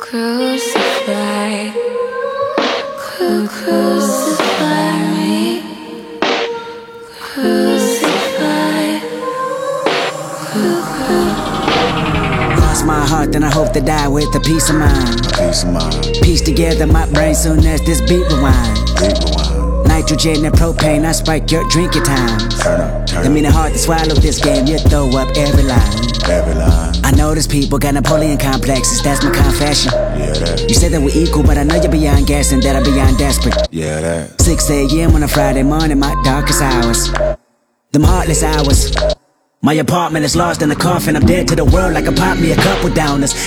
Crucify, crucify me, crucify, Lost my heart, then I hope to die with a peace of mind. Peace of mind. Piece together my brain soon as this beat rewind. Nitrogen and propane, I spike your drinking times. Turn up. I mean it hard to swallow this game, you throw up every line. Every line. I know there's people got Napoleon complexes, that's my confession. Yeah, that. You said that we're equal, but I know you're beyond gas and that I'm beyond desperate. Yeah, that. 6 a.m. on a Friday morning, my darkest hours. Them heartless hours. My apartment is lost in a coffin, I'm dead to the world like I popped me a couple downers.